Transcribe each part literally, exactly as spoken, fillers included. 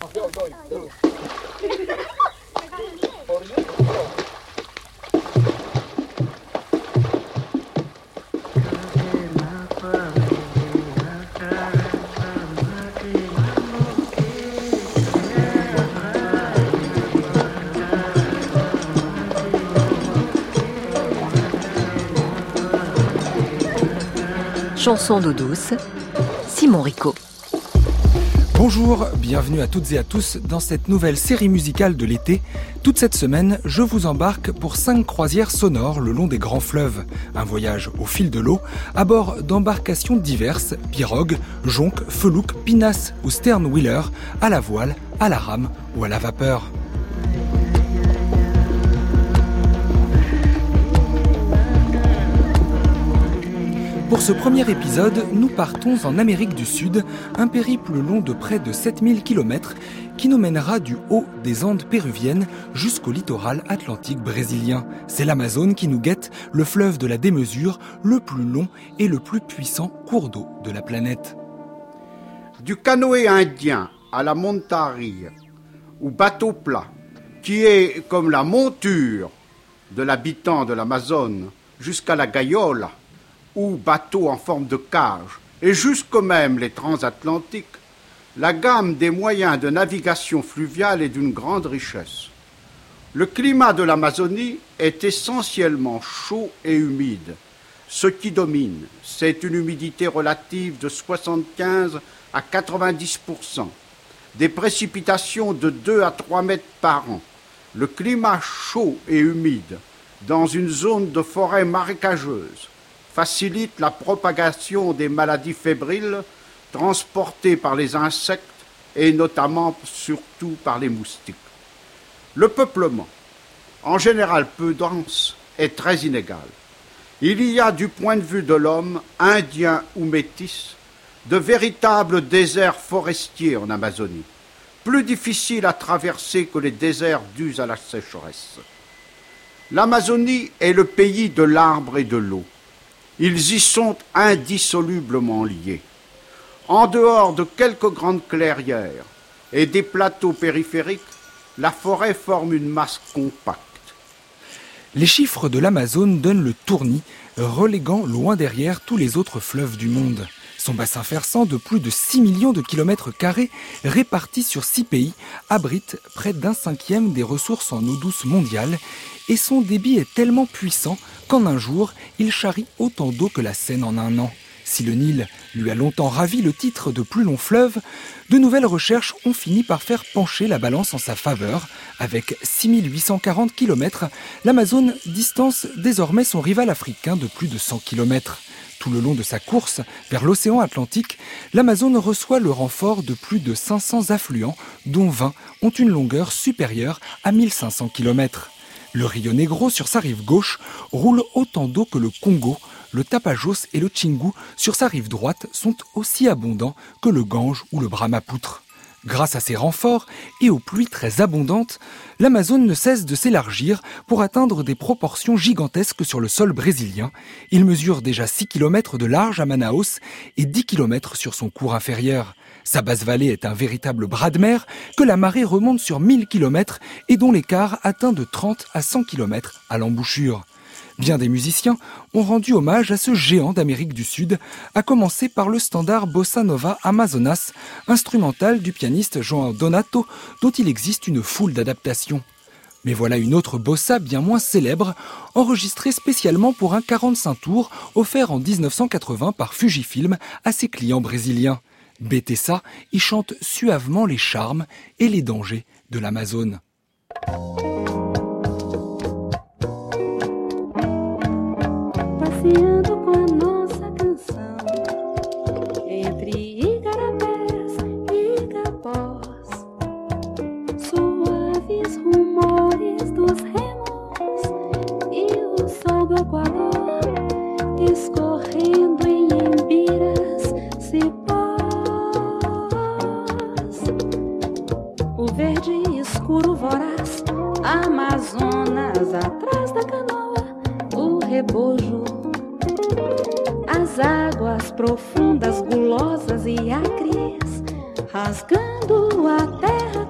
Chanson d'eau douce, Simon Rico. Bonjour, bienvenue à toutes et à tous dans cette nouvelle série musicale de l'été. Toute cette semaine, je vous embarque pour cinq croisières sonores le long des grands fleuves. Un voyage au fil de l'eau, à bord d'embarcations diverses, pirogues, jonques, felouques, pinasses ou stern-wheeler, à la voile, à la rame ou à la vapeur. Pour ce premier épisode, nous partons en Amérique du Sud, un périple long de près de sept mille kilomètres qui nous mènera du haut des Andes péruviennes jusqu'au littoral atlantique brésilien. C'est l'Amazone qui nous guette, le fleuve de la démesure, le plus long et le plus puissant cours d'eau de la planète. Du canoë indien à la montaria, ou bateau plat, qui est comme la monture de l'habitant de l'Amazone, jusqu'à la gaiola, ou bateaux en forme de cage, et jusqu'au même les transatlantiques, la gamme des moyens de navigation fluviale est d'une grande richesse. Le climat de l'Amazonie est essentiellement chaud et humide. Ce qui domine, c'est une humidité relative de soixante-quinze à quatre-vingt-dix pour cent, des précipitations de deux à trois mètres par an. Le climat chaud et humide, dans une zone de forêt marécageuse, facilite la propagation des maladies fébriles transportées par les insectes et notamment surtout par les moustiques. Le peuplement, en général peu dense, est très inégal. Il y a du point de vue de l'homme, indien ou métis, de véritables déserts forestiers en Amazonie, plus difficiles à traverser que les déserts dus à la sécheresse. L'Amazonie est le pays de l'arbre et de l'eau. Ils y sont indissolublement liés. En dehors de quelques grandes clairières et des plateaux périphériques, la forêt forme une masse compacte. Les chiffres de l'Amazone donnent le tournis, reléguant loin derrière tous les autres fleuves du monde. Son bassin versant de plus de six millions de kilomètres carrés, répartis sur six pays, abrite près d'un cinquième des ressources en eau douce mondiale et son débit est tellement puissant qu'en un jour, il charrie autant d'eau que la Seine en un an. Si le Nil lui a longtemps ravi le titre de plus long fleuve, de nouvelles recherches ont fini par faire pencher la balance en sa faveur. Avec six mille huit cent quarante kilomètres, l'Amazone distance désormais son rival africain de plus de cent kilomètres. Tout le long de sa course vers l'océan Atlantique, l'Amazone reçoit le renfort de plus de cinq cents affluents, dont vingt ont une longueur supérieure à mille cinq cents kilomètres. Le Rio Negro, sur sa rive gauche, roule autant d'eau que le Congo. Le Tapajos et le Chingu, sur sa rive droite, sont aussi abondants que le Gange ou le Brahmapoutre. Grâce à ces renforts et aux pluies très abondantes, l'Amazone ne cesse de s'élargir pour atteindre des proportions gigantesques sur le sol brésilien. Il mesure déjà six kilomètres de large à Manaus et dix kilomètres sur son cours inférieur. Sa basse vallée est un véritable bras de mer que la marée remonte sur mille kilomètres et dont l'écart atteint de trente à cent kilomètres à l'embouchure. Bien des musiciens ont rendu hommage à ce géant d'Amérique du Sud, à commencer par le standard Bossa Nova Amazonas, instrumental du pianiste João Donato, dont il existe une foule d'adaptations. Mais voilà une autre bossa bien moins célèbre, enregistrée spécialement pour un quarante-cinq tours offert en dix-neuf cent quatre-vingts par Fujifilm à ses clients brésiliens. Bethessa y chante suavement les charmes et les dangers de l'Amazone. Passeando com a nossa canção entre igarapés e igapós, suaves rumores dos remos e o sol do Equador escorrendo em embiras cipós, o verde escuro voraz, Amazonas atrás da canoa, o rebojo, as águas profundas, gulosas e acres, rasgando a terra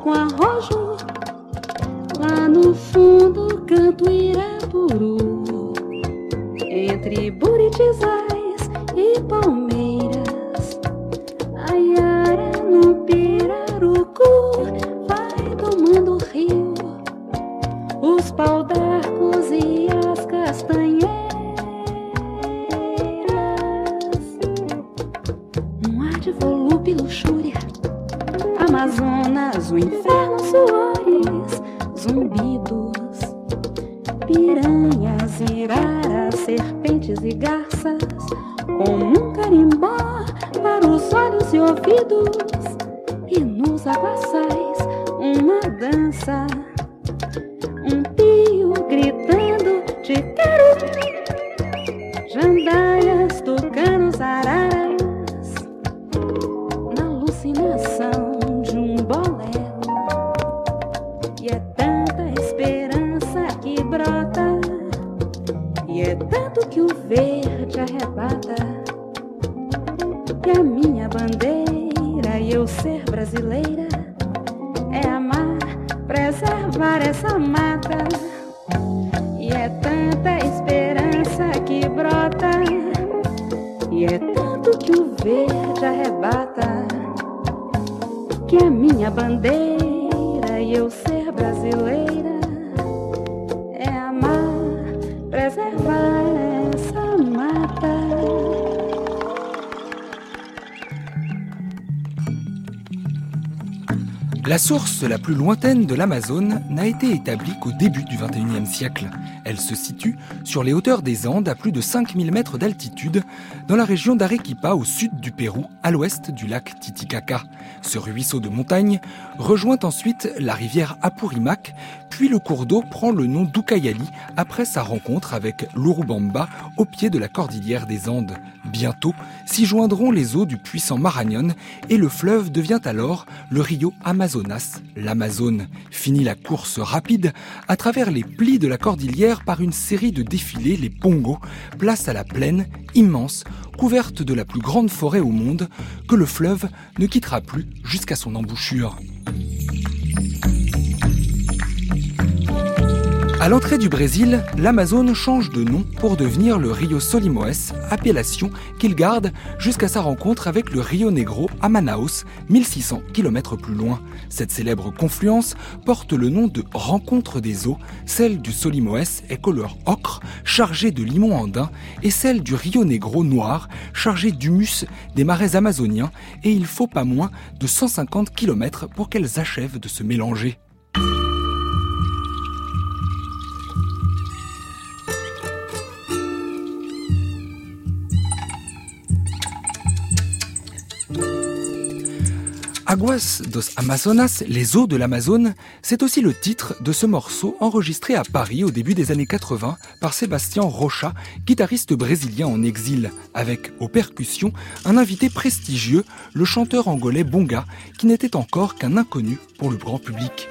Amazonas, o inferno, suores, zumbidos, piranhas, iraras, serpentes e garças, como um carimbó para os olhos e ouvidos, e nos aguaçais uma dança, um pio gritando te quero, jandaias, tucanos, araras, na alucinação de um bolero. E é tanta esperança que brota, e é tanto que o verde arrebata, que a minha bandeira e eu ser brasileira é amar, preservar essa mata. E é tanta esperança que brota, e é tanto que o verde arrebata, que a minha bandeira e eu ser brasileira é amar, preservar essa mata. La source la plus lointaine de l'Amazone n'a été établie qu'au début du vingt et unième siècle. Elle se situe sur les hauteurs des Andes à plus de cinq mille mètres d'altitude, dans la région d'Arequipa au sud du Pérou, à l'ouest du lac Titicaca. Ce ruisseau de montagne rejoint ensuite la rivière Apurimac, puis le cours d'eau prend le nom d'Ucayali après sa rencontre avec l'Urubamba au pied de la cordillère des Andes. Bientôt s'y joindront les eaux du puissant Marañón et le fleuve devient alors le Rio Amazonas, l'Amazone. Finit la course rapide à travers les plis de la cordillère par une série de défilés, les Pongos, place à la plaine immense, couverte de la plus grande forêt au monde, que le fleuve ne quittera plus jusqu'à son embouchure. À l'entrée du Brésil, l'Amazone change de nom pour devenir le Rio Solimões, appellation qu'il garde jusqu'à sa rencontre avec le Rio Negro à Manaus, mille six cents kilomètres plus loin. Cette célèbre confluence porte le nom de Rencontre des eaux. Celle du Solimões est couleur ocre, chargée de limon andin, et celle du Rio Negro noir, chargée d'humus des marais amazoniens, et il faut pas moins de cent cinquante kilomètres pour qu'elles achèvent de se mélanger. Aguas dos Amazonas, les eaux de l'Amazone, c'est aussi le titre de ce morceau enregistré à Paris au début des années quatre-vingts par Sébastien Rocha, guitariste brésilien en exil, avec aux percussions un invité prestigieux, le chanteur angolais Bonga, qui n'était encore qu'un inconnu pour le grand public.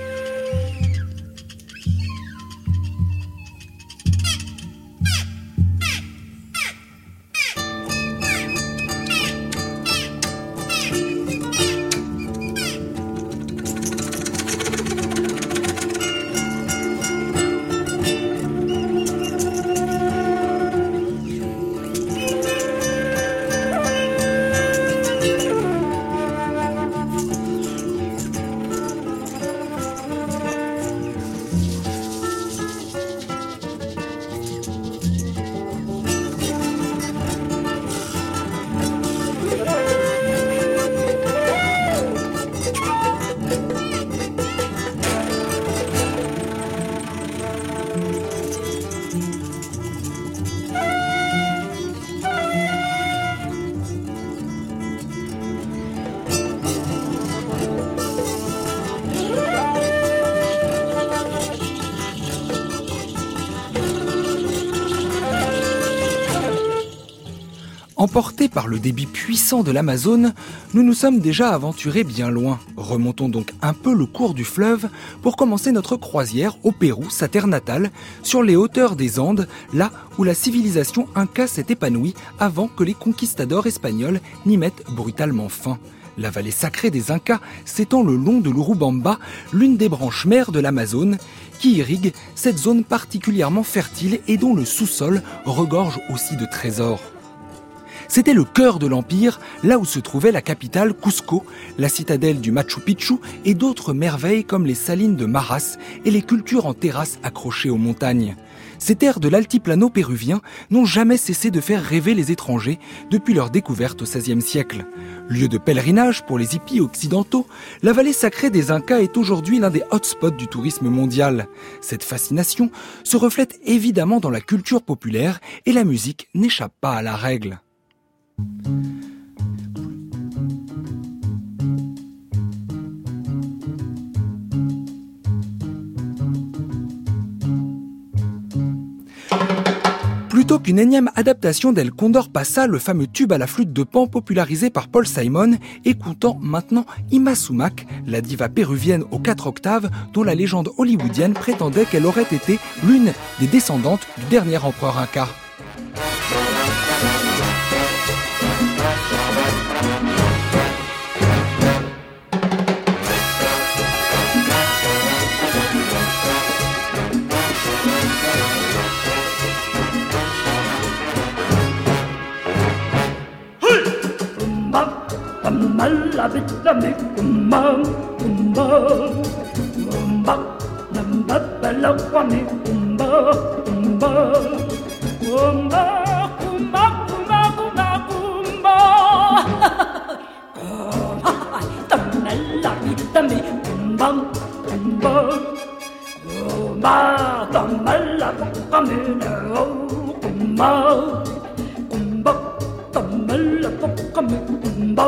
Emportés par le débit puissant de l'Amazone, nous nous sommes déjà aventurés bien loin. Remontons donc un peu le cours du fleuve pour commencer notre croisière au Pérou, sa terre natale, sur les hauteurs des Andes, là où la civilisation inca s'est épanouie avant que les conquistadors espagnols n'y mettent brutalement fin. La vallée sacrée des Incas s'étend le long de l'Urubamba, l'une des branches mères de l'Amazone, qui irrigue cette zone particulièrement fertile et dont le sous-sol regorge aussi de trésors. C'était le cœur de l'Empire, là où se trouvait la capitale Cusco, la citadelle du Machu Picchu et d'autres merveilles comme les salines de Maras et les cultures en terrasse accrochées aux montagnes. Ces terres de l'altiplano péruvien n'ont jamais cessé de faire rêver les étrangers depuis leur découverte au seizième siècle. Lieu de pèlerinage pour les hippies occidentaux, la vallée sacrée des Incas est aujourd'hui l'un des hotspots du tourisme mondial. Cette fascination se reflète évidemment dans la culture populaire et la musique n'échappe pas à la règle. Plutôt qu'une énième adaptation d'El Condor Pasa, le fameux tube à la flûte de Pan popularisé par Paul Simon, écoutons maintenant Ima Sumac, la diva péruvienne aux quatre octaves dont la légende hollywoodienne prétendait qu'elle aurait été l'une des descendantes du dernier empereur Inca. La vida me kumba kumba kumba namba bela kwami kumba kumba kumba kumba kumba kumba kumba tamna la vida me kumba kumba kumba tamna la kwami kumba kumba tamna la kwami kumba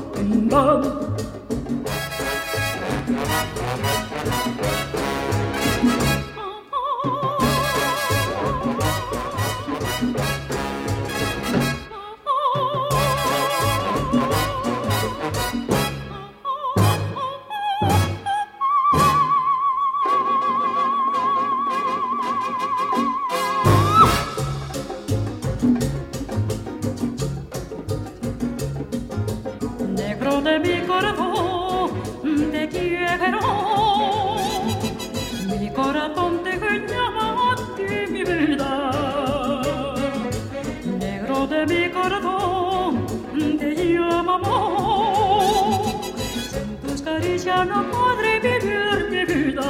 de mi corazón te quiero, mi corazón te llama a ti mi vida, negro de mi corazón te llama amor, sin tus caricias no podré vivir mi vida.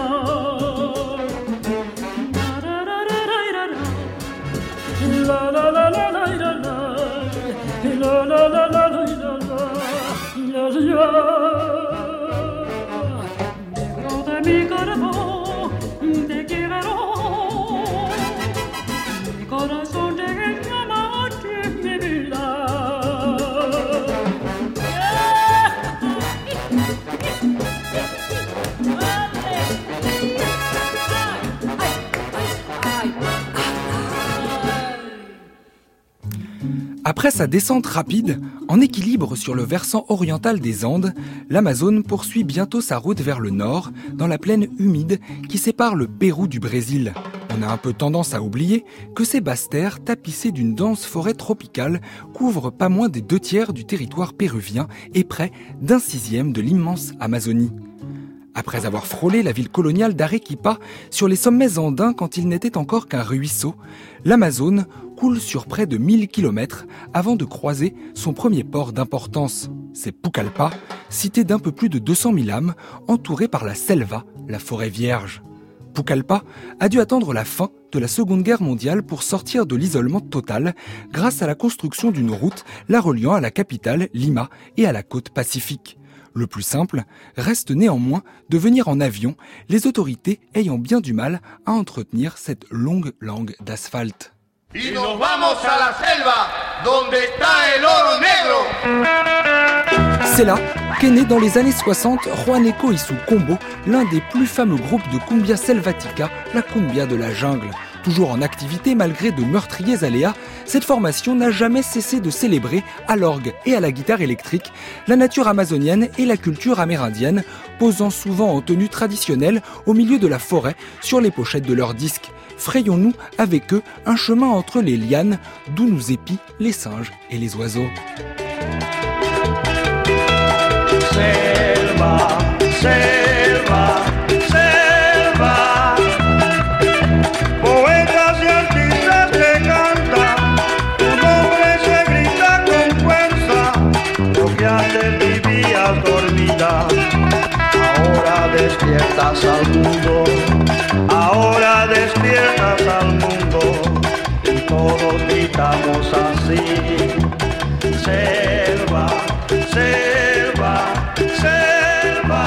La la la la la la la la la la la la negro de mi corazón te quiero, mi corazón te llama a ti mi vida. Après sa descente rapide, en équilibre sur le versant oriental des Andes, l'Amazone poursuit bientôt sa route vers le nord, dans la plaine humide qui sépare le Pérou du Brésil. On a un peu tendance à oublier que ces basses terres, tapissées d'une dense forêt tropicale, couvrent pas moins des deux tiers du territoire péruvien et près d'un sixième de l'immense Amazonie. Après avoir frôlé la ville coloniale d'Arequipa sur les sommets andins quand il n'était encore qu'un ruisseau, l'Amazone coule sur près de mille kilomètres avant de croiser son premier port d'importance. C'est Pucallpa, cité d'un peu plus de deux cent mille âmes, entourée par la selva, la forêt vierge. Pucallpa a dû attendre la fin de la Seconde Guerre mondiale pour sortir de l'isolement total grâce à la construction d'une route la reliant à la capitale, Lima, et à la côte pacifique. Le plus simple reste néanmoins de venir en avion, les autorités ayant bien du mal à entretenir cette longue langue d'asphalte. Y nos vamos a la selva, donde está el oro negro. C'est là qu'est né dans les années soixante Juaneco y su Combo, l'un des plus fameux groupes de cumbia selvatica, la cumbia de la jungle. Toujours en activité malgré de meurtriers aléas, cette formation n'a jamais cessé de célébrer à l'orgue et à la guitare électrique la nature amazonienne et la culture amérindienne, posant souvent en tenue traditionnelle au milieu de la forêt sur les pochettes de leurs disques. Frayons-nous avec eux un chemin entre les lianes d'où nous épient les singes et les oiseaux. Selva, selva, selva. Poetas y artistas te cantan, tu nombre se grita con fuerza. Lo que antes vivías dormida, ahora despiertas al mundo, ahora despiertas al mundo. todos gritamos así. Selva, selva, selva.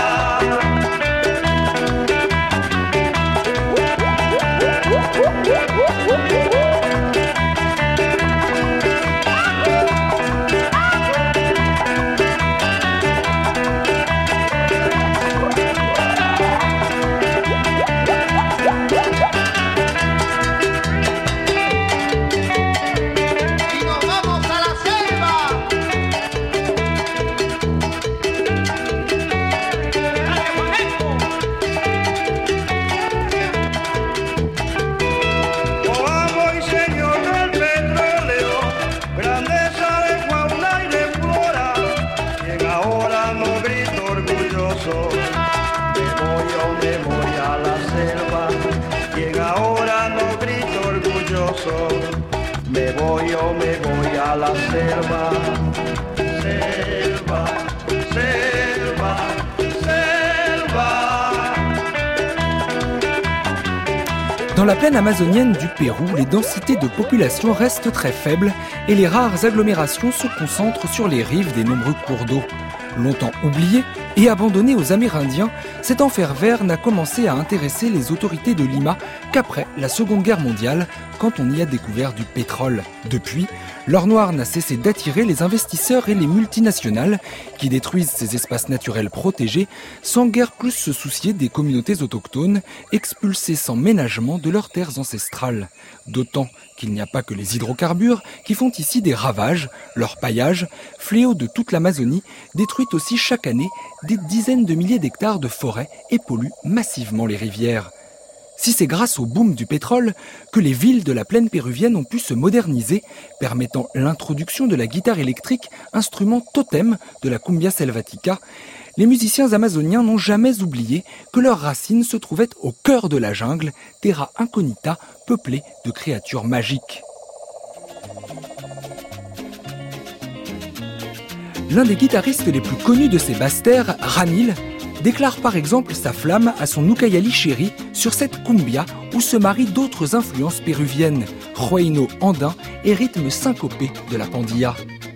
Me voy, yo me voy a la selva, selva, selva, selva. Dans la plaine amazonienne du Pérou, les densités de population restent très faibles et les rares agglomérations se concentrent sur les rives des nombreux cours d'eau. Longtemps oublié et abandonné aux Amérindiens, cet enfer vert n'a commencé à intéresser les autorités de Lima qu'après la Seconde Guerre mondiale, quand on y a découvert du pétrole. Depuis, l'or noir n'a cessé d'attirer les investisseurs et les multinationales qui détruisent ces espaces naturels protégés sans guère plus se soucier des communautés autochtones expulsées sans ménagement de leurs terres ancestrales. D'autant qu'il n'y a pas que les hydrocarbures qui font ici des ravages. Leur paillage, fléau de toute l'Amazonie, détruit aussi chaque année des dizaines de milliers d'hectares de forêts et pollue massivement les rivières. Si c'est grâce au boom du pétrole que les villes de la plaine péruvienne ont pu se moderniser, permettant l'introduction de la guitare électrique, instrument totem de la cumbia selvatica, les musiciens amazoniens n'ont jamais oublié que leurs racines se trouvaient au cœur de la jungle, terra incognita peuplée de créatures magiques. L'un des guitaristes les plus connus de ces basses-terres, Ranil, déclare par exemple sa flamme à son ucayali chéri sur cette cumbia où se marient d'autres influences péruviennes, huayno andin et rythme syncopé de la pandilla.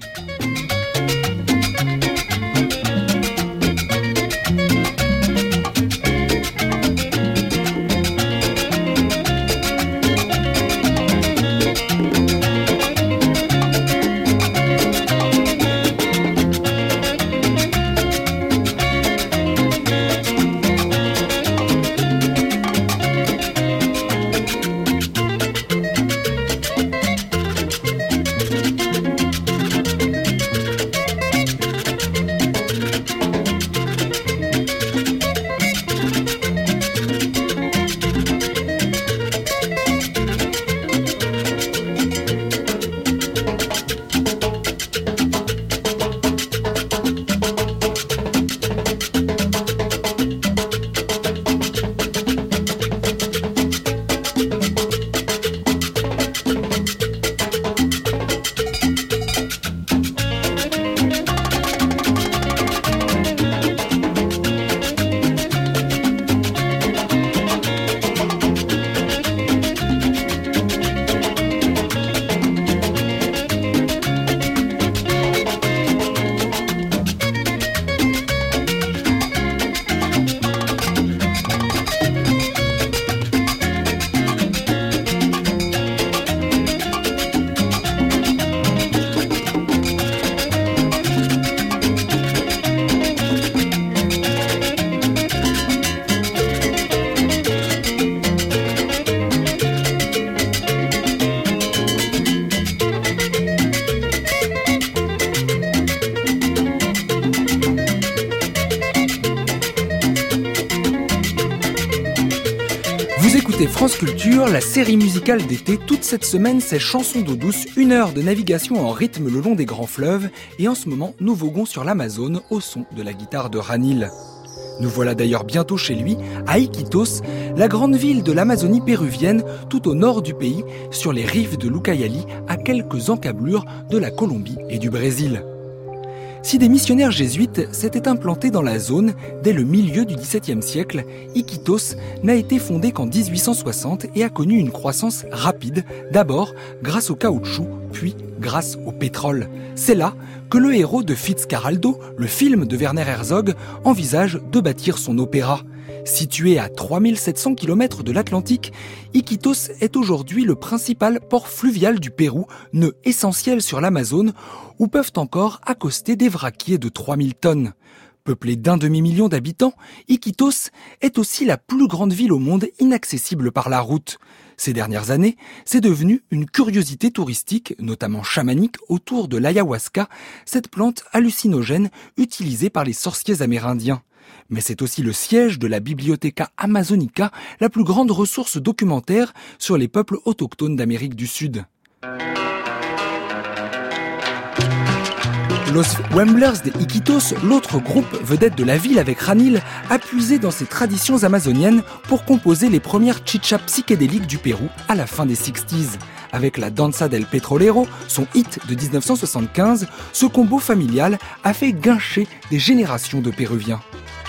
France Culture, la série musicale d'été, toute cette semaine, c'est Chansons d'eau douce, une heure de navigation en rythme le long des grands fleuves. Et en ce moment, nous voguons sur l'Amazone au son de la guitare de Ranil. Nous voilà d'ailleurs bientôt chez lui, à Iquitos, la grande ville de l'Amazonie péruvienne, tout au nord du pays, sur les rives de l'Ucayali, à quelques encablures de la Colombie et du Brésil. Si des missionnaires jésuites s'étaient implantés dans la zone dès le milieu du dix-septième siècle, Iquitos n'a été fondé qu'en dix-huit cent soixante et a connu une croissance rapide, d'abord grâce au caoutchouc, puis grâce au pétrole. C'est là que le héros de Fitzcarraldo, le film de Werner Herzog, envisage de bâtir son opéra. Situé à trois mille sept cents kilomètres de l'Atlantique, Iquitos est aujourd'hui le principal port fluvial du Pérou, nœud essentiel sur l'Amazone, où peuvent encore accoster des vraquiers de trois mille tonnes. Peuplé d'un demi-million d'habitants, Iquitos est aussi la plus grande ville au monde inaccessible par la route. Ces dernières années, c'est devenu une curiosité touristique, notamment chamanique, autour de l'ayahuasca, cette plante hallucinogène utilisée par les sorciers amérindiens. Mais c'est aussi le siège de la Biblioteca Amazonica, la plus grande ressource documentaire sur les peuples autochtones d'Amérique du Sud. Los Wemblers de Iquitos, l'autre groupe vedette de la ville avec Ranil, a puisé dans ses traditions amazoniennes pour composer les premières chichas psychédéliques du Pérou à la fin des sixties. Avec la Danza del Petrolero, son hit de dix-neuf cent soixante-quinze, ce combo familial a fait guincher des générations de Péruviens.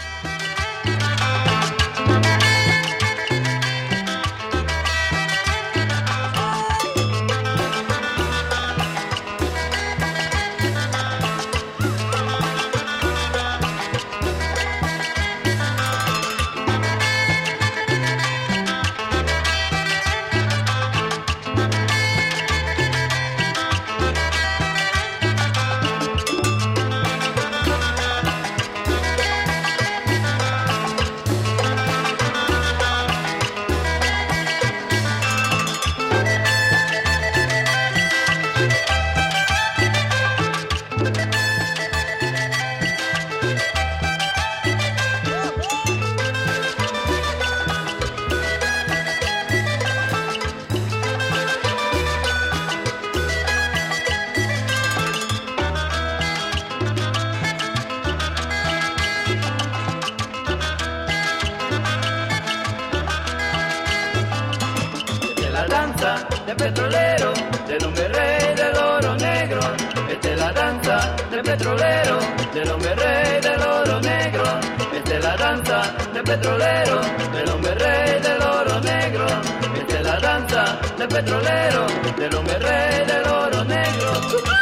la danza del petrolero, del hombre rey del oro negro. Esta es la danza del petrolero, del hombre rey del oro negro. Esta es la danza del petrolero, del hombre rey del oro negro. Esta es la danza del petrolero, del hombre rey del oro negro.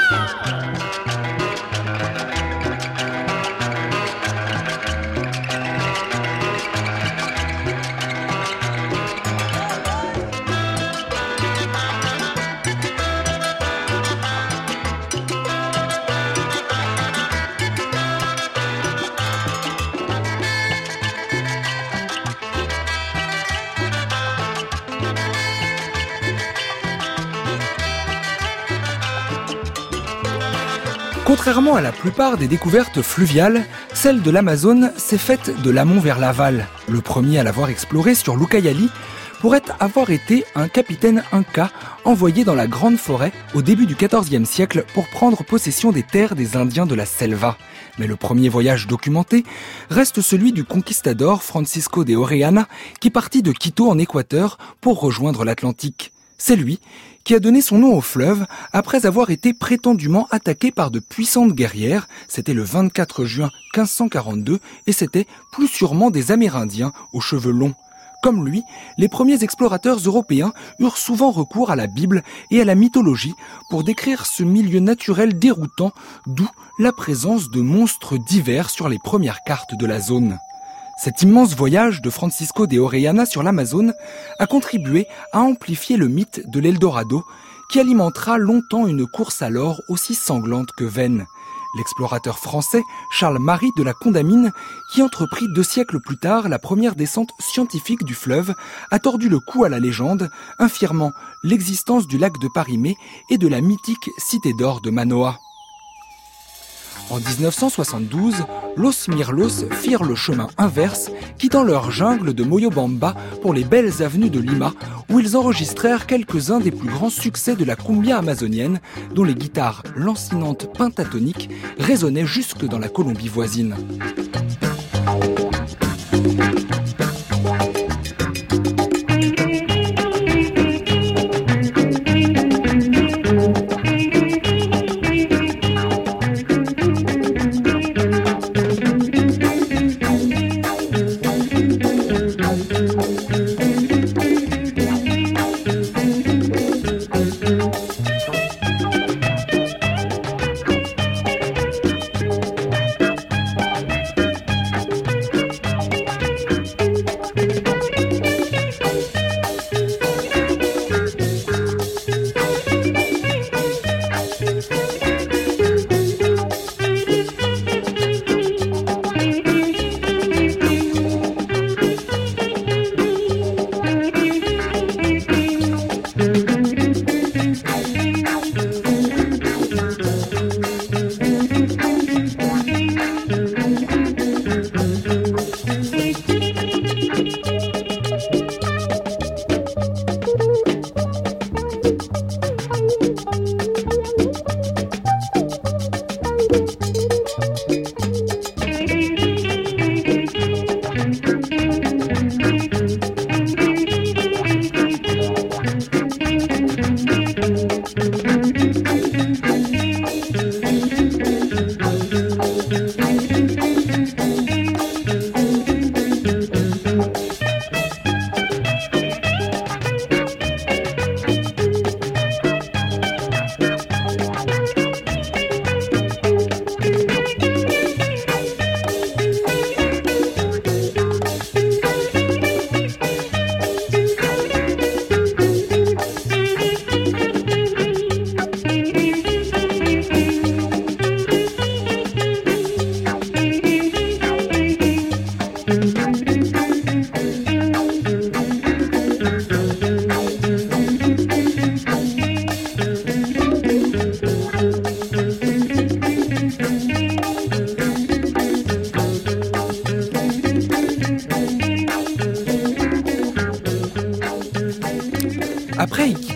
Contrairement à la plupart des découvertes fluviales, celle de l'Amazone s'est faite de l'amont vers l'aval. Le premier à l'avoir explorée sur l'Ucayali pourrait avoir été un capitaine inca envoyé dans la grande forêt au début du quatorzième siècle pour prendre possession des terres des Indiens de la Selva. Mais le premier voyage documenté reste celui du conquistador Francisco de Orellana qui partit de Quito en Équateur pour rejoindre l'Atlantique. C'est lui qui a donné son nom au fleuve après avoir été prétendument attaqué par de puissantes guerrières. C'était le vingt-quatre juin quinze cent quarante-deux et c'était plus sûrement des Amérindiens aux cheveux longs. Comme lui, les premiers explorateurs européens eurent souvent recours à la Bible et à la mythologie pour décrire ce milieu naturel déroutant, d'où la présence de monstres divers sur les premières cartes de la zone. Cet immense voyage de Francisco de Orellana sur l'Amazone a contribué à amplifier le mythe de l'Eldorado, qui alimentera longtemps une course à l'or aussi sanglante que vaine. L'explorateur français Charles-Marie de la Condamine, qui entreprit deux siècles plus tard la première descente scientifique du fleuve, a tordu le cou à la légende, affirmant l'existence du lac de Parimé et de la mythique cité d'or de Manoa. En dix-neuf cent soixante-douze, Los Mirlos firent le chemin inverse, quittant leur jungle de Moyobamba pour les belles avenues de Lima, où ils enregistrèrent quelques-uns des plus grands succès de la cumbia amazonienne, dont les guitares lancinantes pentatoniques résonnaient jusque dans la Colombie voisine.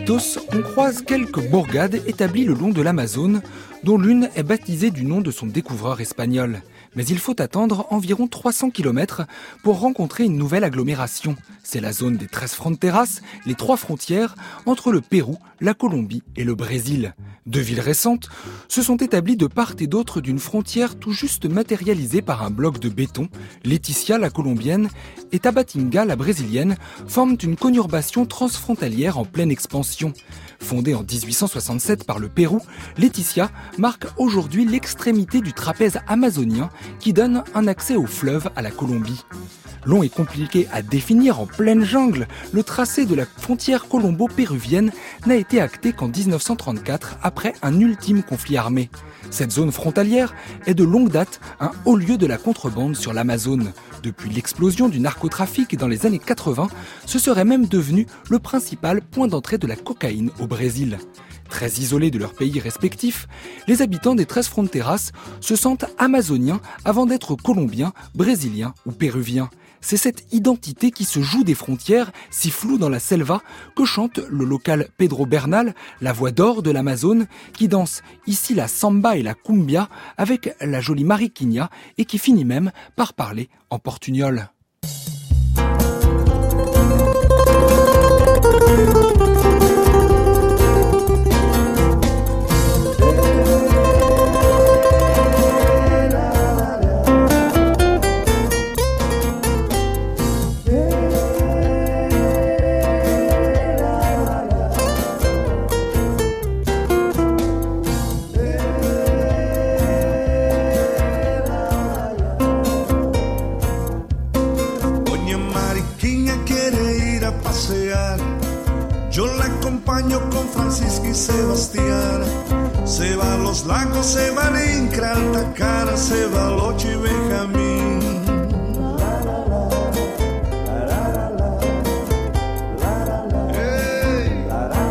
Iquitos, on croise quelques bourgades établies le long de l'Amazone, dont l'une est baptisée du nom de son découvreur espagnol. Mais il faut attendre environ trois cents kilomètres pour rencontrer une nouvelle agglomération. C'est la zone des Tres Fronteras, les trois frontières entre le Pérou, la Colombie et le Brésil. Deux villes récentes se sont établies de part et d'autre d'une frontière tout juste matérialisée par un bloc de béton. Leticia, la colombienne, et Tabatinga, la brésilienne, forment une conurbation transfrontalière en pleine expansion. Fondée en dix-huit cent soixante-sept par le Pérou, Leticia marque aujourd'hui l'extrémité du trapèze amazonien qui donne un accès au fleuve à la Colombie. Long et compliqué à définir en pleine jungle, le tracé de la frontière colombo-péruvienne n'a été acté qu'en dix-neuf cent trente-quatre après un ultime conflit armé. Cette zone frontalière est de longue date un haut lieu de la contrebande sur l'Amazone. Depuis l'explosion du narcotrafic dans les années quatre-vingts, ce serait même devenu le principal point d'entrée de la cocaïne au Brésil. Très isolés de leurs pays respectifs, les habitants des Tres Fronteras se sentent amazoniens avant d'être colombiens, brésiliens ou péruviens. C'est cette identité qui se joue des frontières, si floue dans la selva, que chante le local Pedro Bernal, la voix d'or de l'Amazone, qui danse ici la samba et la cumbia avec la jolie Mariquinha et qui finit même par parler en portugnol. Yo la acompaño con Francisca y Sebastián. Se va a los lagos, se va al Incra, Alta Cara, se va al Ocho y Benjamín. Hey.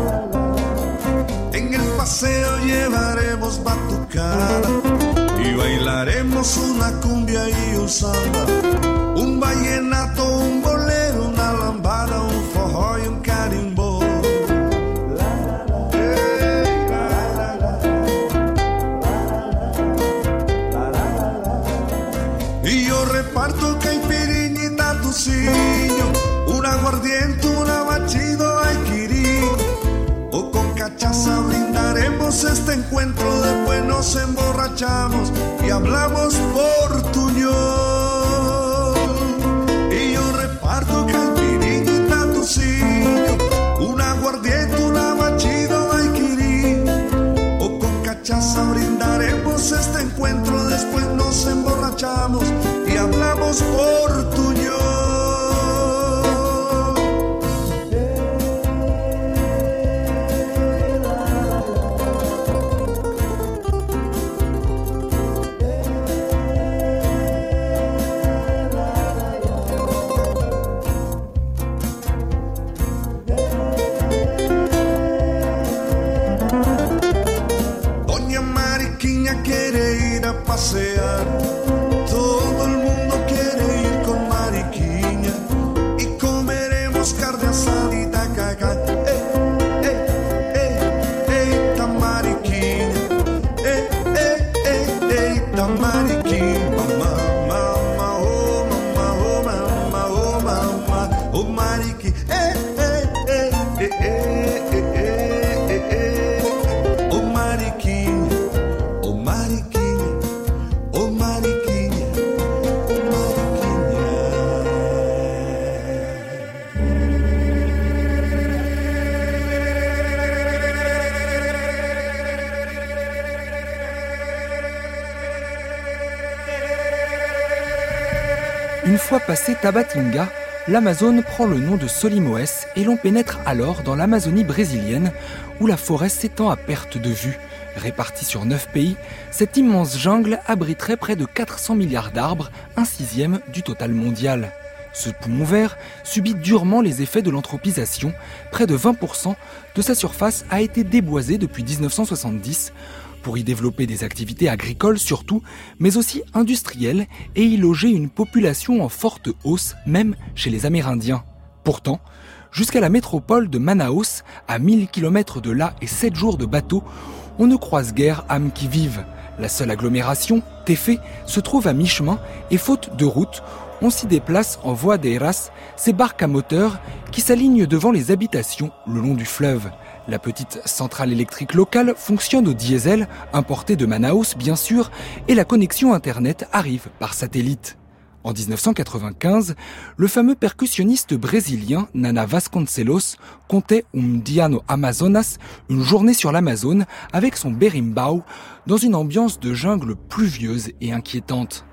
En el paseo llevaremos batucada y bailaremos una cumbia y un samba, un vallenato, un bolero, una lambada, un forró y un carimbó. Reparto caipirinha y tatucinho, un aguardiente, un abachido, aiquirí. O con cachaza brindaremos este encuentro, después nos emborrachamos y hablamos portuñol. Y yo reparto caipirinha y tatucinho, un aguardiente, un abachido, aiquirí. O con cachaza brindaremos este encuentro, después nos emborrachamos y hablamos portuñol. Doña Mariquinha quiere ir a pasear. Todo el mundo quiere ir con Mariquinha y comeremos carne asadita, caca. Eh, eh, eh, eh, ta Mariquinha. Eh, eh, eh, eh, ta Mariquinha. Mamá, mamá, oh, mamá, oh, mamá, oh, mamá, oh, Mariquinha. Eh, eh, eh, eh, eh, eh, eh, eh, eh, oh, Mariquinha, oh, Mariquinha, oh, Mariquinha. Une fois passé Tabatinga, l'Amazone prend le nom de Solimoes et l'on pénètre alors dans l'Amazonie brésilienne où la forêt s'étend à perte de vue. Répartie sur neuf pays, cette immense jungle abriterait près de quatre cents milliards d'arbres, un sixième du total mondial. Ce poumon vert subit durement les effets de l'anthropisation. Près de vingt pour cent de sa surface a été déboisée depuis dix-neuf cent soixante-dix pour y développer des activités agricoles surtout, mais aussi industrielles et y loger une population en forte hausse, même chez les Amérindiens. Pourtant, Jusqu'à la métropole de Manaus, à mille kilomètres de là et sept jours de bateau, on ne croise guère âme qui vive. La seule agglomération, Tefé, se trouve à mi-chemin et faute de route, on s'y déplace en voie d'Eiras, ces barques à moteur qui s'alignent devant les habitations le long du fleuve. La petite centrale électrique locale fonctionne au diesel, importé de Manaus bien sûr, et la connexion Internet arrive par satellite. En dix-neuf cent quatre-vingt-quinze, le fameux percussionniste brésilien Nana Vasconcelos comptait um dia no Amazonas, une journée sur l'Amazone, avec son berimbau, dans une ambiance de jungle pluvieuse et inquiétante.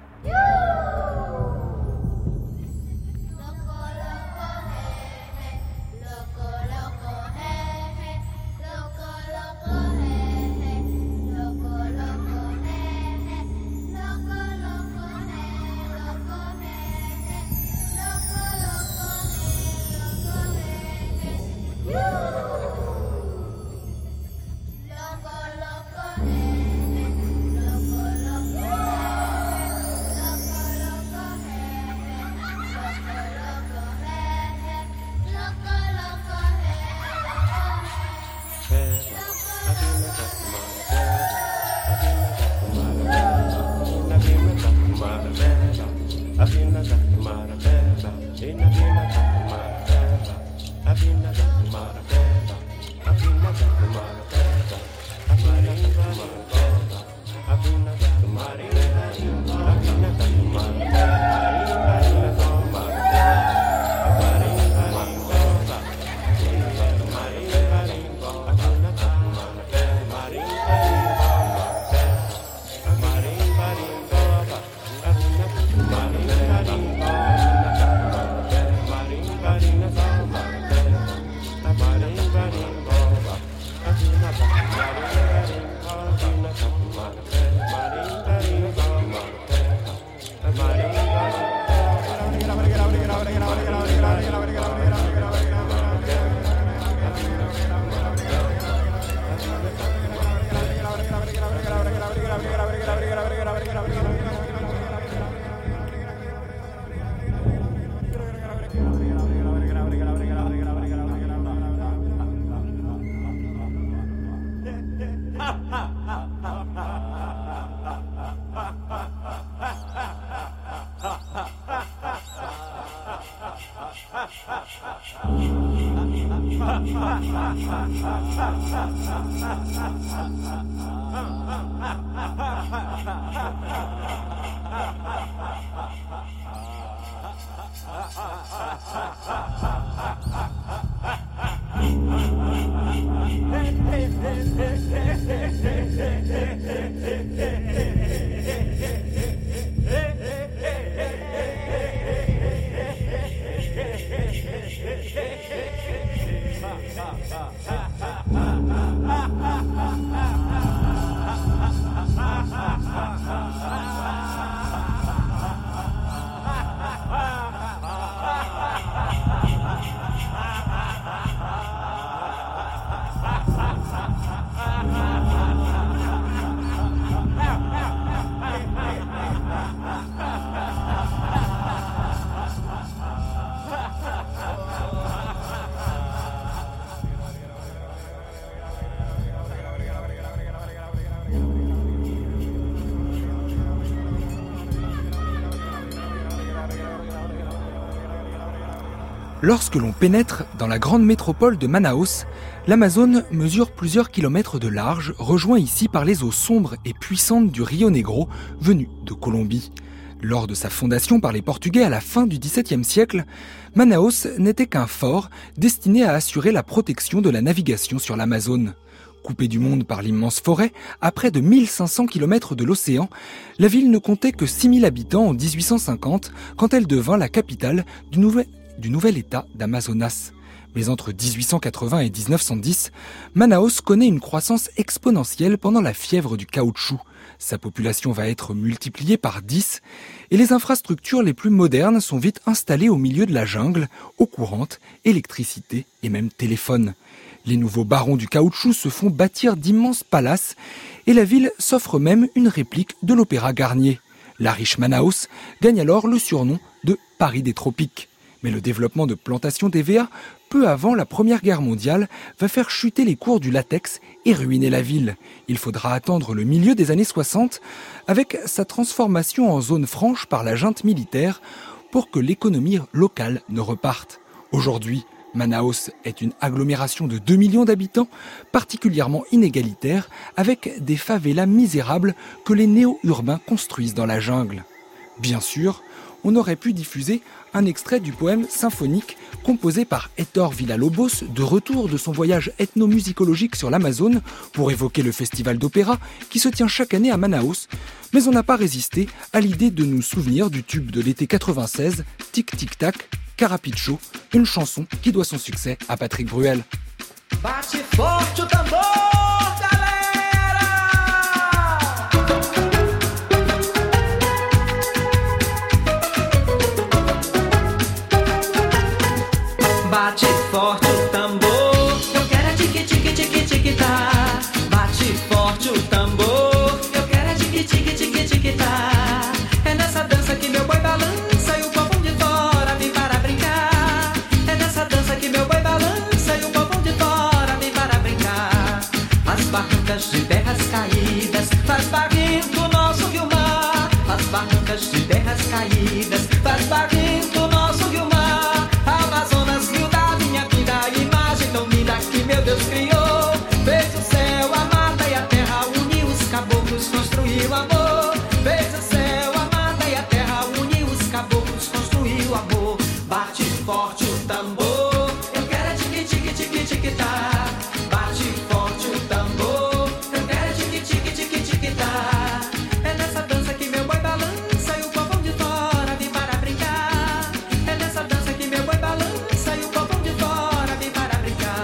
Lorsque l'on pénètre dans la grande métropole de Manaus, l'Amazone mesure plusieurs kilomètres de large, rejoint ici par les eaux sombres et puissantes du Rio Negro, venu de Colombie. Lors de sa fondation par les Portugais à la fin du dix-septième siècle, Manaus n'était qu'un fort destiné à assurer la protection de la navigation sur l'Amazone. Coupée du monde par l'immense forêt, à près de mille cinq cents kilomètres de l'océan, la ville ne comptait que six mille habitants en dix-huit cent cinquante, quand elle devint la capitale du nouvel du nouvel État d'Amazonas. Mais entre dix-huit cent quatre-vingts et dix-neuf cent dix, Manaus connaît une croissance exponentielle pendant la fièvre du caoutchouc. Sa population va être multipliée par dix et les infrastructures les plus modernes sont vite installées au milieu de la jungle, eau courante, électricité et même téléphone. Les nouveaux barons du caoutchouc se font bâtir d'immenses palaces et la ville s'offre même une réplique de l'opéra Garnier. La riche Manaus gagne alors le surnom de Paris des tropiques. Mais le développement de plantations d'E V A, peu avant la Première Guerre mondiale, va faire chuter les cours du latex et ruiner la ville. Il faudra attendre le milieu des années soixante, avec sa transformation en zone franche par la junte militaire, pour que l'économie locale ne reparte. Aujourd'hui, Manaus est une agglomération de deux millions d'habitants, particulièrement inégalitaire, avec des favelas misérables que les néo-urbains construisent dans la jungle. Bien sûr, on aurait pu diffuser un extrait du poème symphonique composé par Héctor Villa-Lobos de retour de son voyage ethnomusicologique sur l'Amazone pour évoquer le festival d'opéra qui se tient chaque année à Manaus, mais on n'a pas résisté à l'idée de nous souvenir du tube de l'été quatre-vingt-seize, Tic Tic Tac, Carapicho, une chanson qui doit son succès à Patrick Bruel. Bate forte o tambor, galera! Bate forte o tambor, eu quero é tique tique tique tique tá. Bate forte o tambor, eu quero é tique tique tique tique tá. É nessa dança que meu boi balança e o povão de fora vem para brincar. É nessa dança que meu boi balança e o povão de fora vem para brincar. As barrancas de terras caídas faz barrento nosso rio-mar. As barrancas de terras caídas faz barrento nosso rio-mar. Amazonas, rio da minha vida, a imagem tão linda que meu Deus criou. Fez o céu, a mata e a terra, uniu os caboclos, construiu amor. Fez o céu, a mata e a terra, uniu os caboclos, construiu amor. Bate forte o tambor, eu quero é tique tique tique tique tá. Bate forte o tambor, eu quero é tique tique tique tique tá. É nessa dança que meu boi balança e o povão de fora vem para brincar. É nessa dança que meu boi balança e o povão de fora vem para brincar.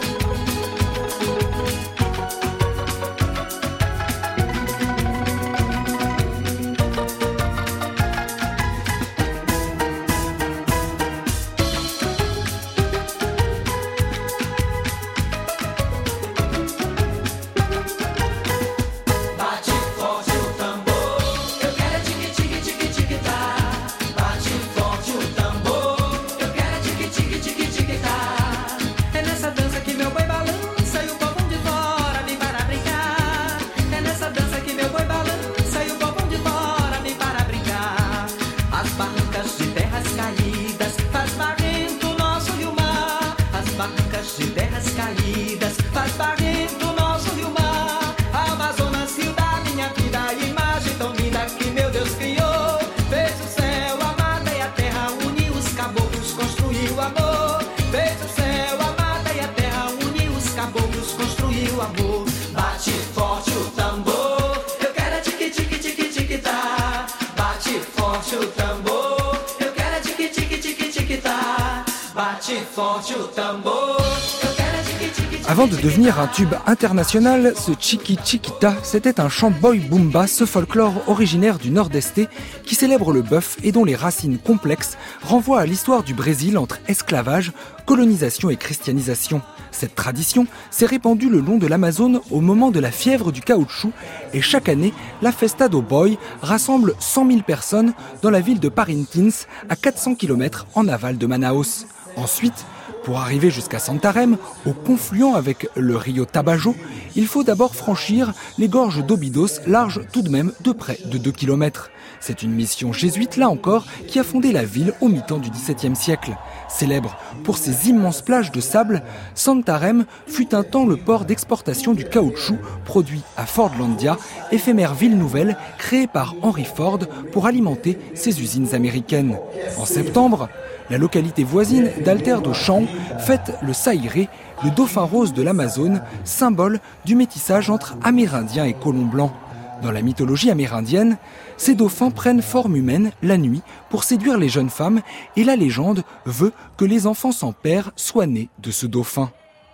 Bate forte o tambor, eu quero é tique tique tique tique tá. Bate forte o tambor, eu quero é tique tique tique tique tá. É nessa dança que meu boi balança e o povão de fora vem para brincar. É nessa dança que meu boi balança e o povão de fora vem para brincar. As barrancas de terras caídas faz barrento nosso rio-mar. As barrancas de terras caídas faz barrento nosso rio-mar. Amazonas, rio da minha vida, a imagem tão linda que meu Deus criou. Fez o céu, a mata e a terra, uniu os caboclos, construiu amor. Fez o céu, a mata e a terra, uniu os caboclos, construiu amor. Bate forte o tambor, eu quero é tique tique tique tique tá. Bate forte o tambor, eu quero é tique tique tique tique tá. Bate forte o tambor, eu quero é tique tique tique. Avant de devenir un tube international, ce Chiqui Chiquita, c'était un chant boy boomba, ce folklore originaire du nord-est qui célèbre le bœuf et dont les racines complexes renvoient à l'histoire du Brésil entre esclavage, colonisation et christianisation. Cette tradition s'est répandue le long de l'Amazone au moment de la fièvre du caoutchouc et chaque année, la Festa do Boi rassemble cent mille personnes dans la ville de Parintins, à quatre cents kilomètres en aval de Manaus. Ensuite, pour arriver jusqu'à Santarém, au confluent avec le Rio Tabajo, il faut d'abord franchir les gorges d'Obidos, larges tout de même de près de deux kilomètres. C'est une mission jésuite, là encore, qui a fondé la ville au mi-temps du dix-septième siècle. Célèbre pour ses immenses plages de sable, Santarém fut un temps le port d'exportation du caoutchouc produit à Fordlandia, éphémère ville nouvelle créée par Henry Ford pour alimenter ses usines américaines. En septembre, la localité voisine d'Alter do Chão fête le saïré, le dauphin rose de l'Amazone, symbole du métissage entre Amérindiens et colons blancs. Dans la mythologie amérindienne, ces dauphins prennent forme humaine la nuit pour séduire les jeunes femmes et la légende veut que les enfants sans père soient nés de ce dauphin.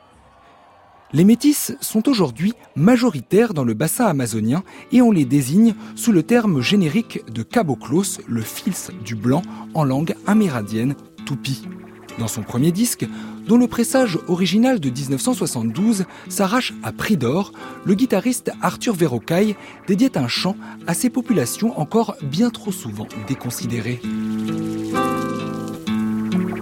Les métis sont aujourd'hui majoritaires dans le bassin amazonien et on les désigne sous le terme générique de caboclos, le fils du blanc en langue amérindienne tupi. Dans son premier disque, dont le pressage original de dix-neuf cent soixante-douze s'arrache à prix d'or, le guitariste Arthur Verocai dédiait un chant à ces populations encore bien trop souvent déconsidérées.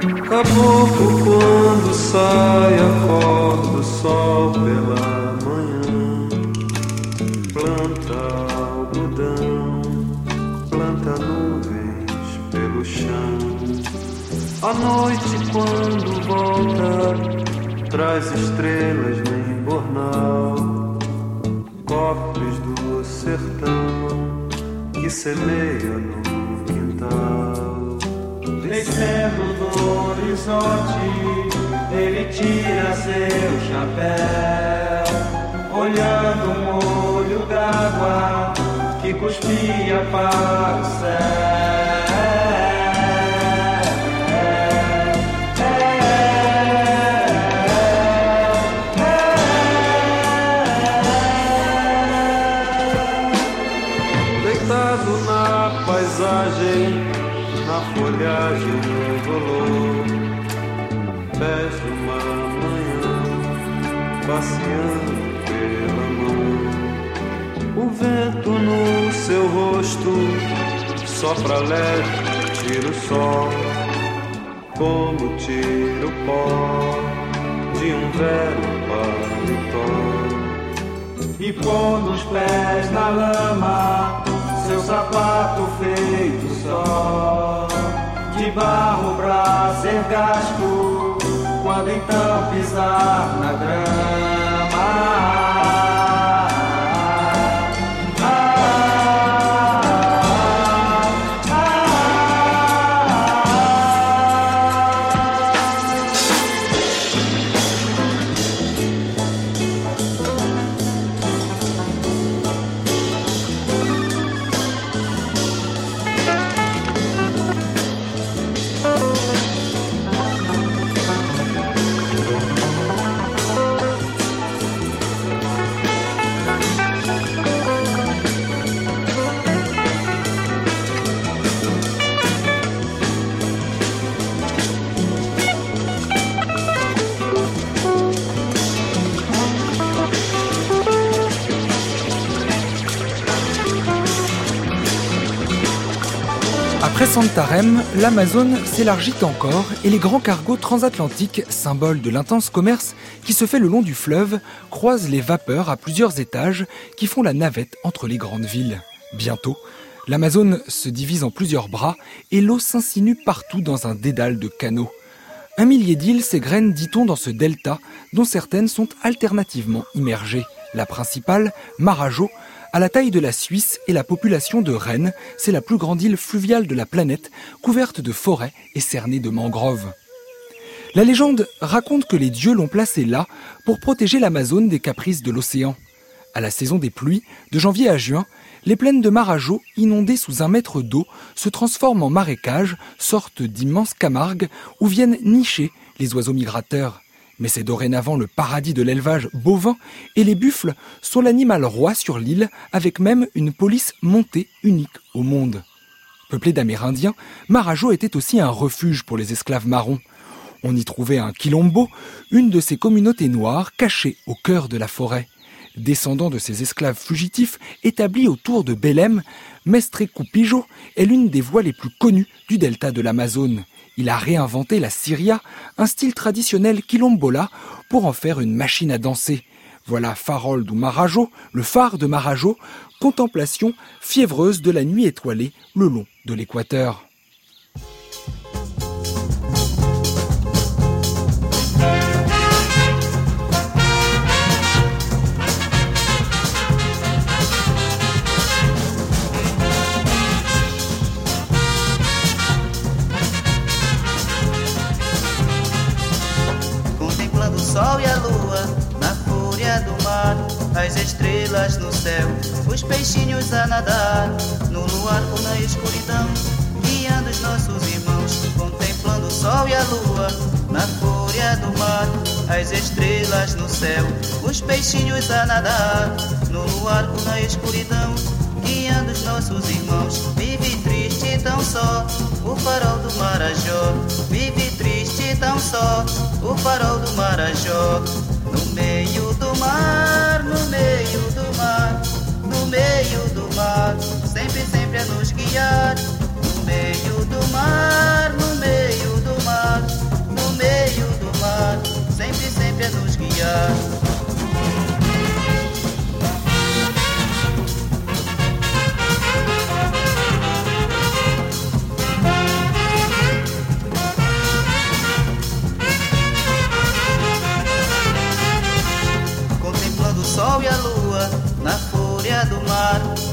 Caboclo quando sai, acorda o sol pela manhã. Planta algodão, planta nuvens pelo chão. À noite quando volta, traz estrelas no embornal. Copos do sertão que semeia no quintal. Descendo do horizonte, ele tira seu chapéu, olhando um olho d'água que cuspia para o céu. Deitado na paisagem, na folhagem rolou, pés de uma manhã, passeando pela mão. O vento no seu rosto sopra leve, tira o sol, como tira o pó de um velho paletó. E pondo os pés na lama, seu sapato feito só, de barro pra ser gasto, quando então pisar na grama. Après Santarém, l'Amazone s'élargit encore et les grands cargos transatlantiques, symboles de l'intense commerce qui se fait le long du fleuve, croisent les vapeurs à plusieurs étages qui font la navette entre les grandes villes. Bientôt, l'Amazone se divise en plusieurs bras et l'eau s'insinue partout dans un dédale de canaux. Un millier d'îles s'égrènent, dit-on, dans ce delta, dont certaines sont alternativement immergées. La principale, Marajo, à la taille de la Suisse et la population de Rennes, c'est la plus grande île fluviale de la planète, couverte de forêts et cernée de mangroves. La légende raconte que les dieux l'ont placée là pour protéger l'Amazone des caprices de l'océan. À la saison des pluies, de janvier à juin, les plaines de Marajo, inondées sous un mètre d'eau, se transforment en marécages, sorte d'immenses camargues où viennent nicher les oiseaux migrateurs. Mais c'est dorénavant le paradis de l'élevage bovin et les buffles sont l'animal roi sur l'île avec même une police montée unique au monde. Peuplée d'Amérindiens, Marajo était aussi un refuge pour les esclaves marrons. On y trouvait un quilombo, une de ces communautés noires cachées au cœur de la forêt. Descendant de ces esclaves fugitifs établis autour de Belém, Mestre Cupijo est l'une des voix les plus connues du delta de l'Amazone. Il a réinventé la siria, un style traditionnel quilombola, pour en faire une machine à danser. Voilà Farol do Marajo, le phare de Marajo, contemplation fiévreuse de la nuit étoilée le long de l'équateur. Sol e a lua, na fúria do mar, as estrelas no céu, os peixinhos a nadar, no luar ou na escuridão, guiando os nossos irmãos, contemplando o sol e a lua, na fúria do mar, as estrelas no céu, os peixinhos a nadar, no luar ou na escuridão, guiando os nossos irmãos. Vive triste tão só o farol do Marajó, vive triste tão só o farol do Marajó. No meio do mar, no meio do mar, no meio do mar, sempre, sempre a nos guiar. No meio do mar, no meio do mar,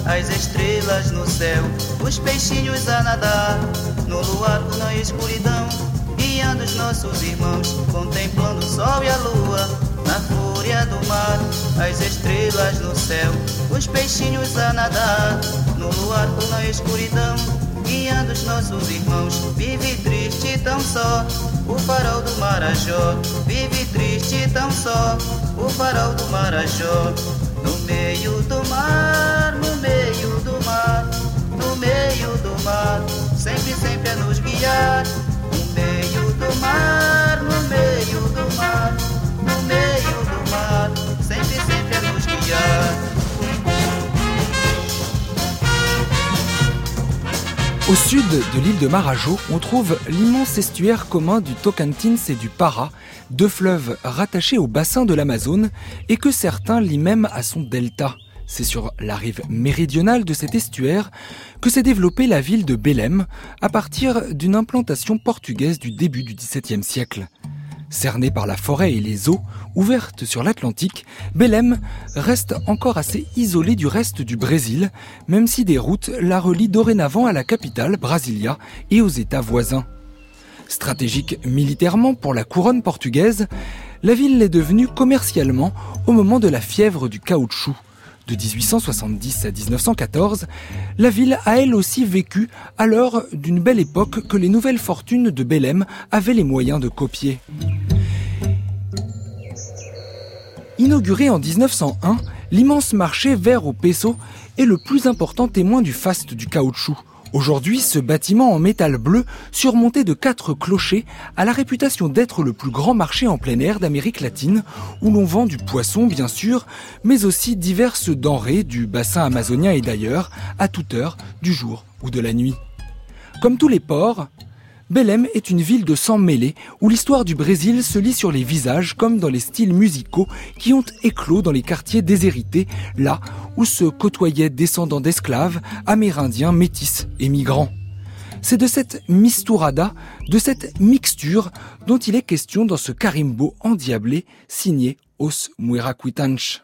as estrelas no céu, os peixinhos a nadar, no luar ou na escuridão, guiando os nossos irmãos, contemplando o sol e a lua, na fúria do mar, as estrelas no céu, os peixinhos a nadar, no luar ou na escuridão, guiando os nossos irmãos. Vive triste tão só o farol do Marajó, vive triste tão só o farol do Marajó, no meio do mar, no meio do mar, no meio do mar, sempre, sempre a nos guiar, no meio do mar, no meio do mar, no meio do mar, sempre, sempre a nos guiar. Au sud de l'île de Marajo, on trouve l'immense estuaire commun du Tocantins et du Para, deux fleuves rattachés au bassin de l'Amazone et que certains lient même à son delta. C'est sur la rive méridionale de cet estuaire que s'est développée la ville de Belém à partir d'une implantation portugaise du début du dix-septième siècle. Cernée par la forêt et les eaux, ouverte sur l'Atlantique, Belém reste encore assez isolée du reste du Brésil, même si des routes la relient dorénavant à la capitale, Brasilia, et aux États voisins. Stratégique militairement pour la couronne portugaise, la ville l'est devenue commercialement au moment de la fièvre du caoutchouc. De dix-huit cent soixante-dix à dix-neuf cent quatorze, la ville a elle aussi vécu à l'heure d'une belle époque que les nouvelles fortunes de Belém avaient les moyens de copier. Inauguré en dix-neuf cent un, l'immense marché vert au peso est le plus important témoin du faste du caoutchouc. Aujourd'hui, ce bâtiment en métal bleu, surmonté de quatre clochers, a la réputation d'être le plus grand marché en plein air d'Amérique latine, où l'on vend du poisson, bien sûr, mais aussi diverses denrées du bassin amazonien et d'ailleurs, à toute heure, du jour ou de la nuit. Comme tous les ports, Belém est une ville de sang mêlé, où l'histoire du Brésil se lit sur les visages comme dans les styles musicaux qui ont éclos dans les quartiers déshérités, là où se côtoyaient descendants d'esclaves, amérindiens, métis et migrants. C'est de cette misturada, de cette mixture, dont il est question dans ce carimbo endiablé signé Os Muiraquitanch.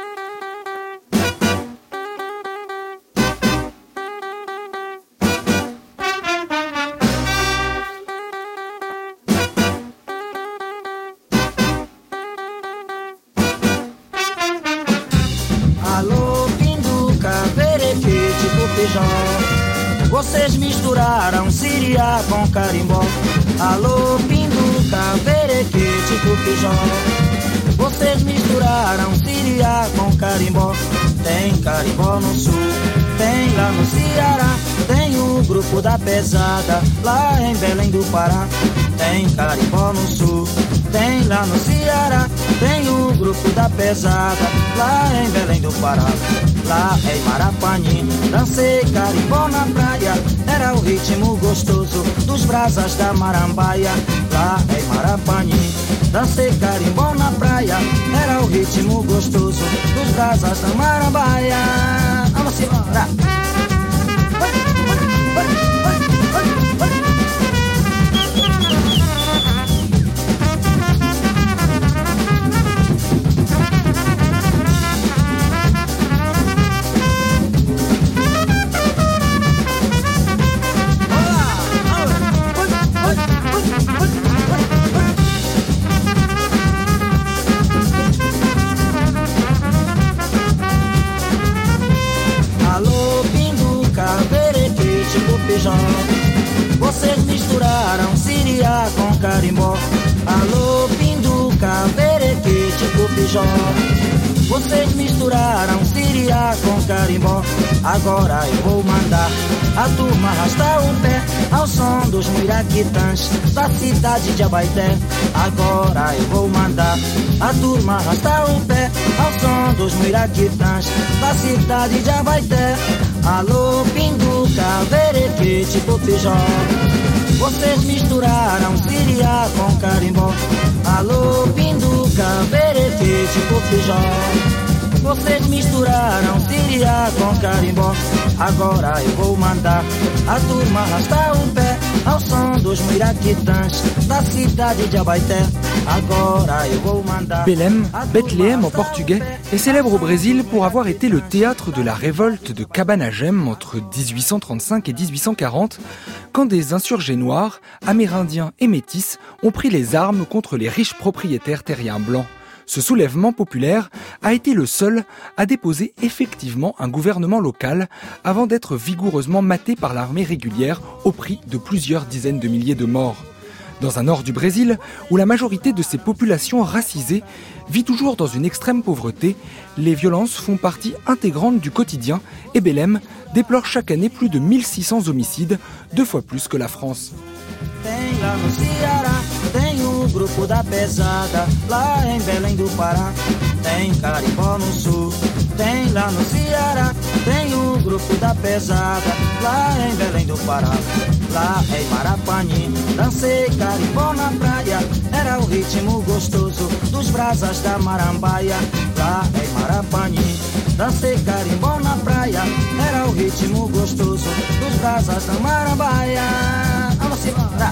Vocês misturaram siriá com carimbó. Alô, pinduca, verequete, cupijó. Vocês misturaram siriá com carimbó. Tem carimbó no sul, tem lá no Ceará. Tem o grupo da pesada lá em Belém do Pará. Tem carimbó no sul, tem lá no Ceará. Tem o grupo da pesada lá em Belém do Pará. Lá em Marapani, dancei carimbó na praia. Era o ritmo gostoso dos brasas da marambaia. Lá em Marapani, dancei carimbó na praia. Era o ritmo gostoso dos brasas da marambaia. Vamos embora! Vocês misturaram siriá com carimbó. Alô, pinduca, verequete, cupijó. Vocês misturaram siriá com carimbó. Agora eu vou mandar a turma arrastar o pé ao som dos muiraquitãs da cidade de Abaeté. Agora eu vou mandar a turma arrastar o pé ao som dos muiraquitãs da cidade de Abaeté. Alô, pinduca, verequete, cupijó. Vocês misturaram siriá com carimbó. Alô, pinduca, verequete, cupijó. Vocês misturaram Síria com carimbó. Agora eu vou mandar a turma arrastar o pé ao som dos miraquitãs da cidade de Abaeté. Agora eu vou mandar. Belém, Bethléem en portugais, est célèbre au Brésil pour avoir été le théâtre de la révolte de Cabanagem entre dix-huit cent trente-cinq et dix-huit cent quarante, quand des insurgés noirs, amérindiens et métis ont pris les armes contre les riches propriétaires terriens blancs. Ce soulèvement populaire a été le seul à déposer effectivement un gouvernement local avant d'être vigoureusement maté par l'armée régulière au prix de plusieurs dizaines de milliers de morts. Dans un nord du Brésil, où la majorité de ces populations racisées vit toujours dans une extrême pauvreté, les violences font partie intégrante du quotidien et Belém déplore chaque année plus de mille six cents homicides, deux fois plus que la France. Tem lá no Ceará, tem o grupo da pesada, lá em Belém do Pará. Tem carimbó no sul, tem lá no Ceará, tem o grupo da pesada, lá em Belém do Pará. Lá em Marapani, dancei carimbó na praia, era o ritmo gostoso dos brasas da marambaia. Lá em Marapani, dancei carimbó na praia, era o ritmo gostoso dos brasas da marambaia. Vamos embora!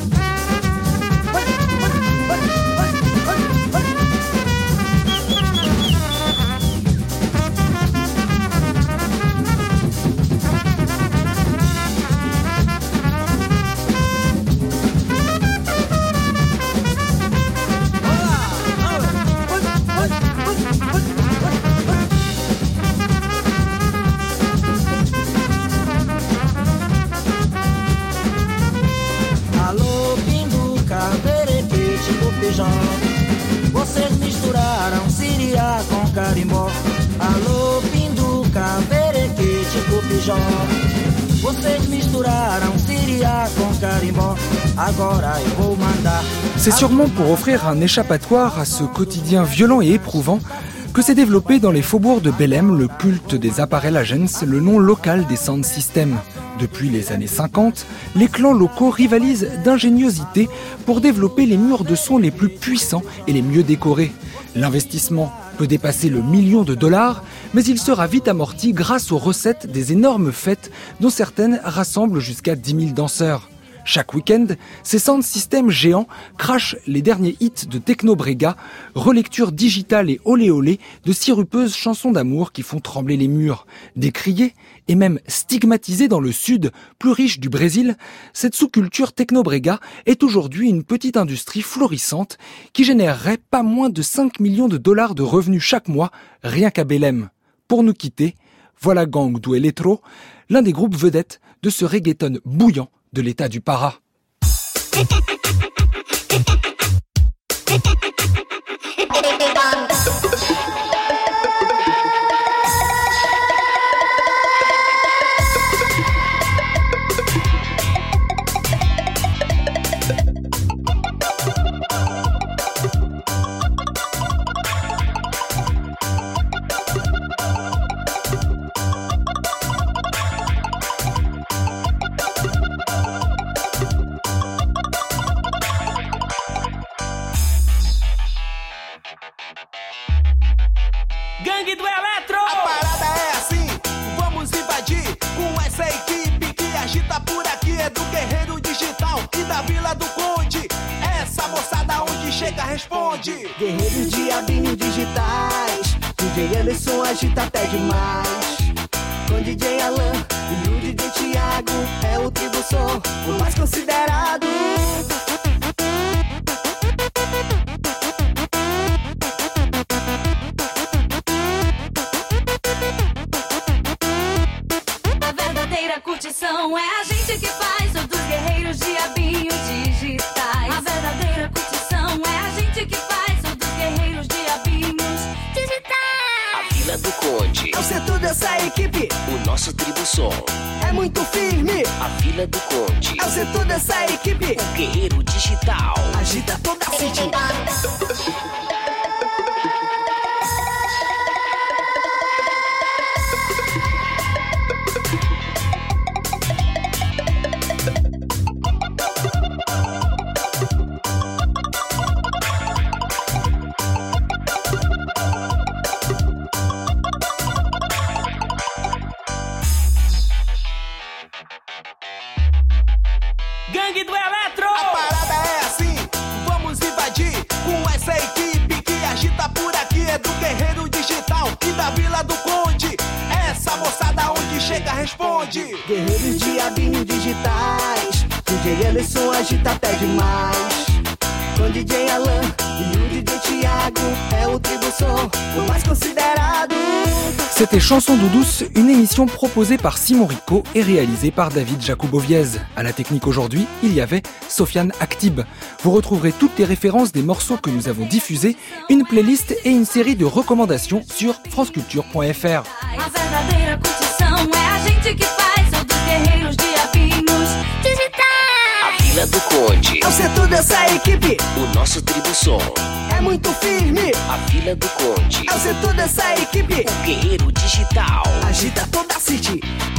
Vocês misturaram Síria com carimbó. Alô, Pinduca, Verequete, Cupijó. Vocês misturaram Síria com carimbó. Agora eu vou mandar. C'est sûrement pour offrir un échappatoire à ce quotidien violent et éprouvant que s'est développé dans les faubourgs de Belém le culte des Aparelhagens, le nom local des sound systems. Depuis les années cinquante, les clans locaux rivalisent d'ingéniosité pour développer les murs de son les plus puissants et les mieux décorés. L'investissement peut dépasser le million de dollars, mais il sera vite amorti grâce aux recettes des énormes fêtes dont certaines rassemblent jusqu'à dix mille danseurs. Chaque week-end, ces sound systems géants crachent les derniers hits de Techno Brega, relecture digitale et olé olé de sirupeuses chansons d'amour qui font trembler les murs. Décriées et même stigmatisée dans le sud, plus riche du Brésil, cette sous-culture Techno Brega est aujourd'hui une petite industrie florissante qui générerait pas moins de cinq millions de dollars de revenus chaque mois, rien qu'à Belém. Pour nous quitter, voilà Gang do Eletro, l'un des groupes vedettes de ce reggaeton bouillant de l'état du Pará. Gangue do Eletro! A parada é assim, vamos invadir com essa equipe que agita por aqui. É do Guerreiro Digital e da Vila do Conde. Essa moçada onde chega responde. Guerreiros Diabinho Digitais, D J Emerson agita até demais. Com D J Alan e o D J Thiago, é o tribo som, o mais considerado. Curtição é a gente que faz o dos Guerreiros Diabinho Digitais. A verdadeira curtição é a gente que faz o dos Guerreiros Diabinhos Digitais. A Vila do Conde, ao setor dessa equipe, o nosso tribo som é muito firme. A Vila do Conde, ao setor dessa equipe, o Guerreiro Digital agita toda a cidade. conde. Guerreiros diabinhos digitais, D J Emerson agita até demais. Com D J Alan e o D J Thiago, é o Tribo Som, o mais considerado. C'était Chanson Doudouce, une émission proposée par Simon Rico et réalisée par David Jacoboviez. À la technique aujourd'hui, il y avait Sofiane Aktib. Vous retrouverez toutes les références des morceaux que nous avons diffusés, une playlist et une série de recommandations sur franceculture point f r. A verdadeira curtição é a gente que faz, são dos guerreiros diabinhos digitais. A Vila do Conde É o setor dessa equipe, o nosso Tribo Som. é muito firme. A Vila do Conde É o setor dessa equipe, o guerreiro digital. agita toda a city.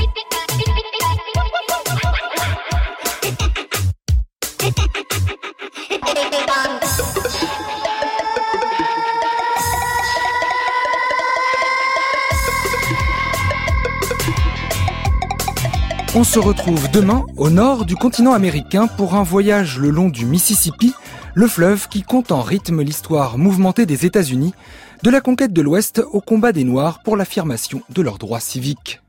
On se retrouve demain au nord du continent américain pour un voyage le long du Mississippi, le fleuve qui compte en rythme l'histoire mouvementée des États-Unis, de la conquête de l'Ouest au combat des Noirs pour l'affirmation de leurs droits civiques.